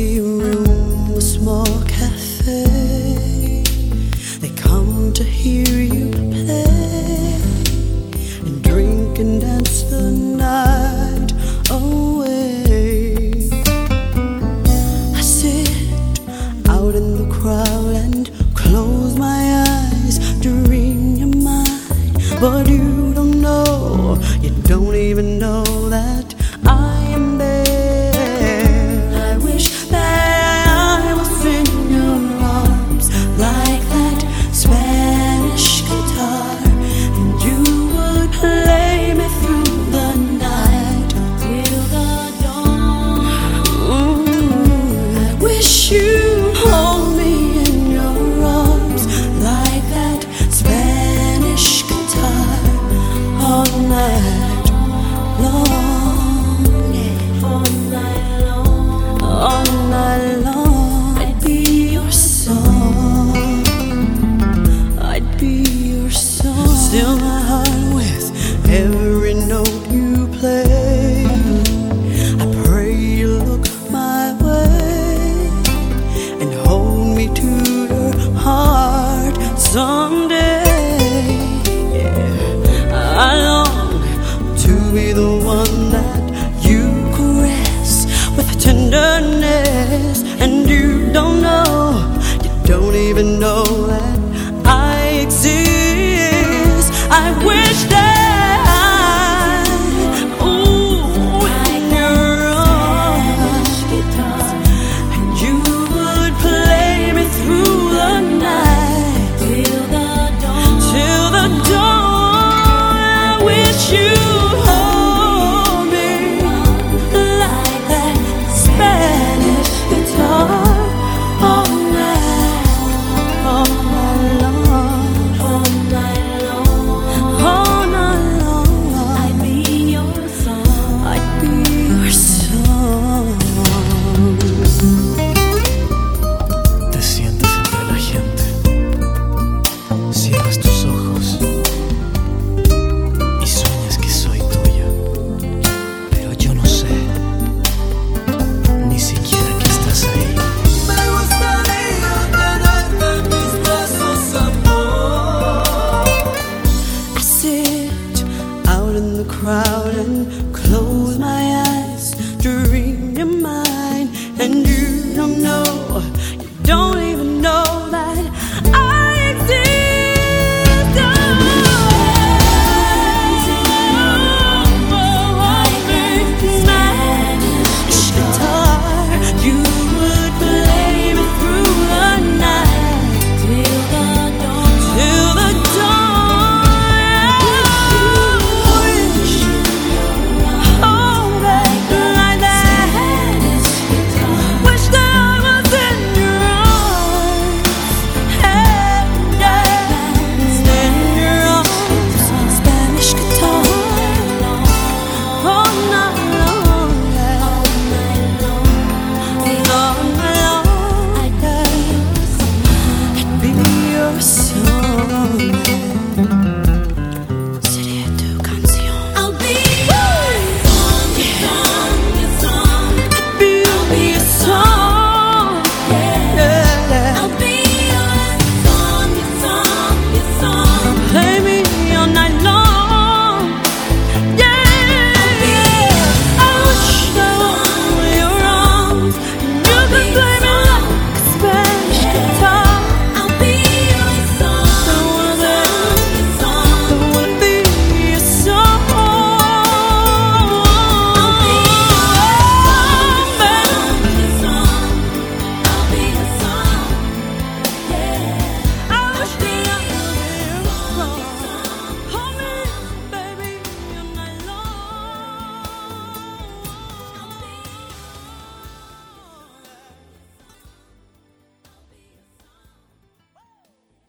empty room, a small cafe. They come to hear you play and drink and dance the night away. I sit out in the crowd and close my eyes to read your mind, but you don't know, you don't even know that I am there. I wish that I was in your arms like that Spanish guitar, and you would play me through the night till the dawn. I wish you'd hold me in your arms like that Spanish guitar all night long. All night long, I'd be your song. I'd be your song. Still my heart with every note you play. I pray you look my way and hold me to your heart someday. Yeah, I long to be the one that you caress with tenderness, and you don't know, you don't even know that I exist. I wish that in your arms, and you would play me through the night till the dawn. Till the dawn, I wish you'd hold me like that Spanish guitar all night long, all night long. I'd be your song. I'd be your song. Te sientes entre la gente, cierras tus ojos y sueñas que soy tuya, pero yo no sé ni siquiera que estás ahí. Me gustaría tenerte en mis brazos, amor. I sit out in the crowd and close my eyes to read your mind, and you don't know,